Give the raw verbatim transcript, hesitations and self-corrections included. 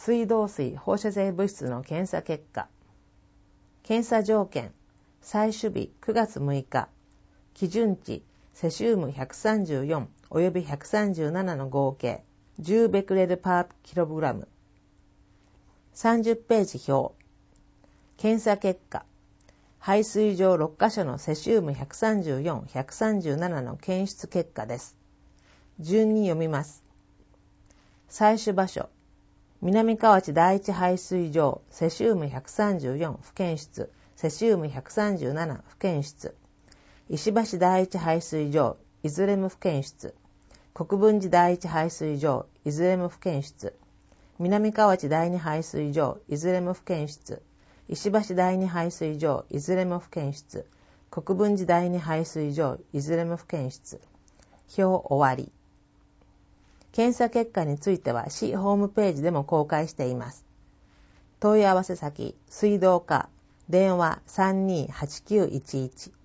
水道水放射性物質の検査結果。検査条件。採取日くがつむいか。基準値セシウムひゃくさんじゅうよんおよびひゃくさんじゅうななの合計じゅうベクレルパーキログラム。さんじゅっページ表。検査結果。排水場ろっかしょのセシウムひゃくさんじゅうよん、ひゃくさんじゅうななの検出結果です。順に読みます。採取場所。南河内第一排水場セシウムひゃくさんじゅうよん不検出、セシウムひゃくさんじゅうなな不検出。石橋第一排水場いずれも不検出。国分寺第一排水場いずれも不検出。南河内第二排水場いずれも不検出。石橋第二排水場いずれも不検出。国分寺第二排水場いずれも不検出。表終わり。検査結果については市ホームページでも公開しています。問い合わせ先、水道課、電話 さんにーはちきゅういちいち